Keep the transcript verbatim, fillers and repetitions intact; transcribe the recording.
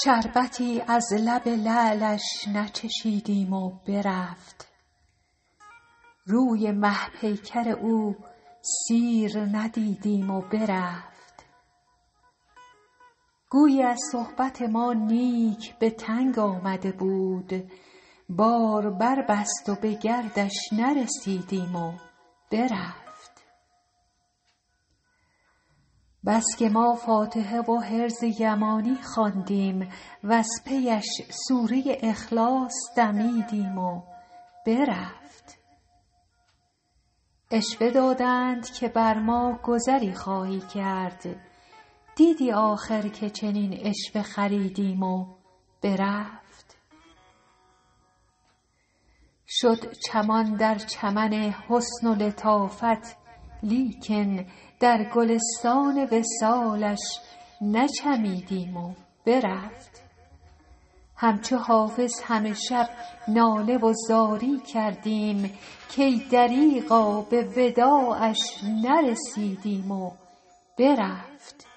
شربتی از لب لعلش نچشیدیم و برفت، روی مه پیکر او سیر ندیدیم و برفت. گویی از صحبت ما نیک به تنگ آمده بود، بار بربست و به گردش نرسیدیم و برفت. بس که ما فاتحه و حرز یمانی خواندیم وز پیش سوره اخلاص دمیدیم و برفت. عشوه دادند که بر ما گذری خواهی کرد، دیدی آخر که چنین عشوه خریدیم و برفت. شد چمان در چمن حسن و لطافت، لیکن در گلستان وصالش نچمیدیم و برفت. همچو حافظ همه شب ناله و زاری کردیم، کای دریغا به وداعش نرسیدیم و برفت.